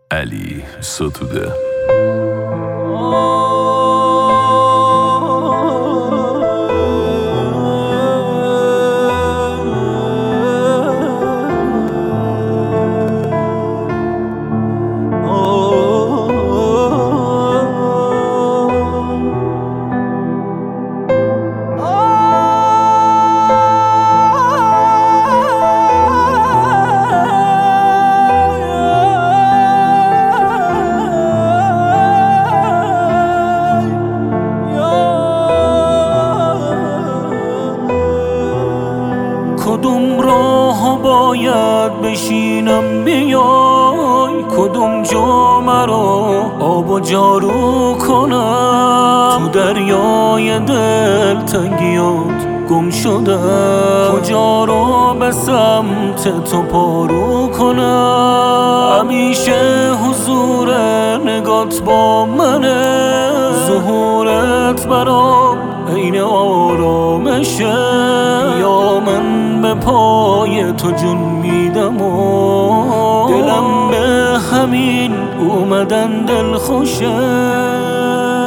علی ستوده. کدوم راه باید بشینم بیای، کدوم جا مرا آب و جارو کنم. تو دریای دلتنگیات گم شدم، کجا رو به سمت تو پارو کنم. همیشه حضور نگات با منه، ظهورت برام عین آرامشه. یا من به پای تو جون میدم و دلم به همین اومدن دل خوشه.